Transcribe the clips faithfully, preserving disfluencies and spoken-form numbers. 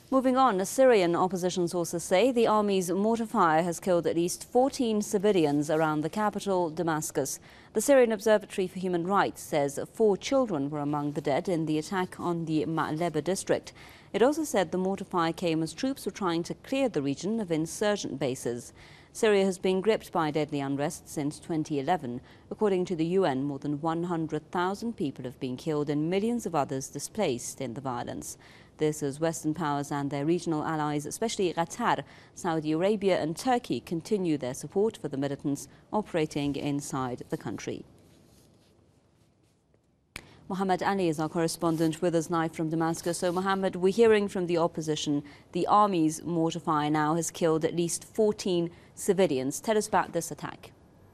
Moving on, Syrian opposition sources say the army's mortar fire has killed at least fourteen civilians around the capital, Damascus. The Syrian Observatory for Human Rights says four children were among the dead in the attack on the Ma'leba district. It also said the mortar fire came as troops were trying to clear the region of insurgent bases. Syria has been gripped by deadly unrest since twenty eleven. According to the U N, more than one hundred thousand people have been killed and millions of others displaced in the violence. This as Western powers and their regional allies, especially Qatar, Saudi Arabia and Turkey, continue their support for the militants operating inside the country. Mohammed Ali is our correspondent with us live from Damascus. So, Mohammed, we're hearing from the opposition the army's mortar fire now has killed at least fourteen civilians. Tell us about this attack.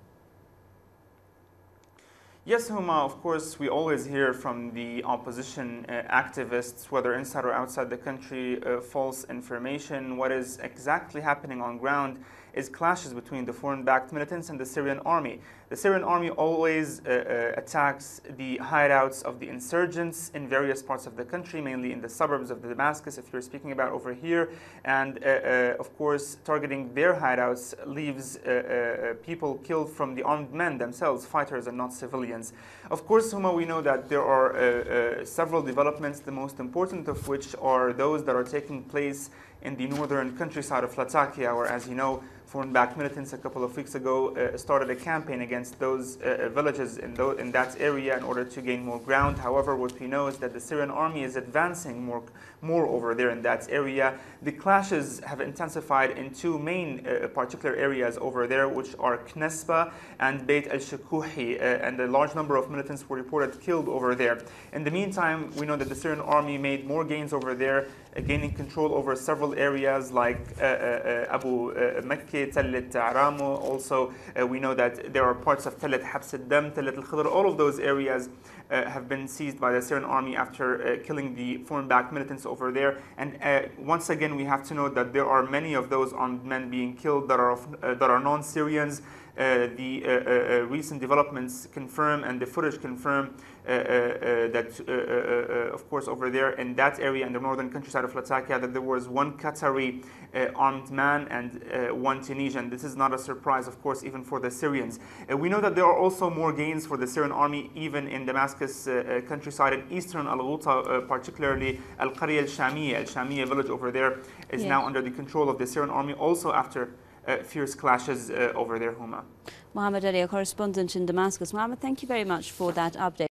Yes, Huma, of course, we always hear from the opposition uh, activists, whether inside or outside the country, uh, false information. What is exactly happening on ground is clashes between the foreign-backed militants and the Syrian army. The Syrian army always uh, uh, attacks the hideouts of the insurgents in various parts of the country, mainly in the suburbs of Damascus, if you're speaking about over here. And, uh, uh, of course, targeting their hideouts leaves uh, uh, people killed from the armed men themselves, fighters and not civilians. Of course, Huma, we know that there are uh, uh, several developments, the most important of which are those that are taking place in the northern countryside of Latakia, where, as you know, foreign-backed militants a couple of weeks ago uh, started a campaign against those uh, villages in, th in that area in order to gain more ground. However, what we know is that the Syrian army is advancing more, more over there in that area. The clashes have intensified in two main uh, particular areas over there, which are Knesba and Beit al-Shukouhi, uh, and a large number of militants were reported killed over there. In the meantime, we know that the Syrian army made more gains over there, uh, gaining control over several areas like uh, uh, Abu uh, Makki, Tallit Aramo. Also, uh, we know that there are parts of Tallit Habs al-Dam, Tallit al-Khidr. All of those areas uh, have been seized by the Syrian army after uh, killing the foreign-backed militants over there. And uh, once again, we have to note that there are many of those armed men being killed that are of, uh, that are non-Syrians. Uh, the uh, uh, recent developments confirm, and the footage confirm uh, uh, uh, that, uh, uh, uh, of course, over there in that area in the northern countryside of Latakia, that there was one Qatari uh, armed man and uh, one Tunisian. This is not a surprise, of course, even for the Syrians. Uh, we know that there are also more gains for the Syrian army, even in Damascus uh, uh, countryside in eastern Al-Ghouta, uh, particularly Al-Qarya al-Shamiyya. Al-Shamiyya village over there is yeah. now under the control of the Syrian army, also after Uh, fierce clashes uh, over there, Huma. Mohammed Ali, a correspondent in Damascus. Mohammed, thank you very much for that update.